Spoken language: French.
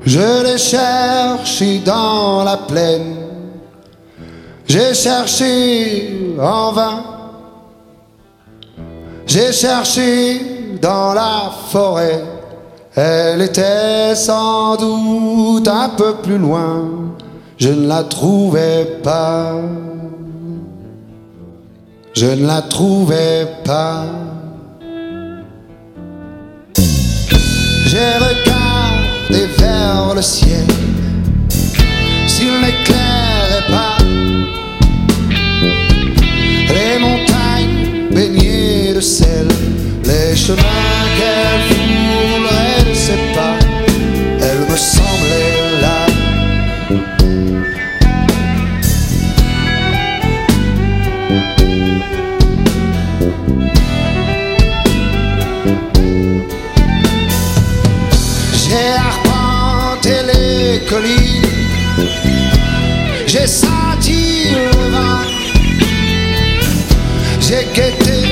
Je l'ai cherché dans la plaine, j'ai cherché en vain, j'ai cherché dans la forêt, elle était sans doute un peu plus loin, je ne la trouvais pas, je ne la trouvais pas. J'ai regardé vers le ciel, s'il n'éclairait pas les montagnes baignées de sel, les chemins qu'elle foulerait de ses pas, elle me semblait là. J'ai arpenté les collines, j'ai senti le vent, j'ai guetté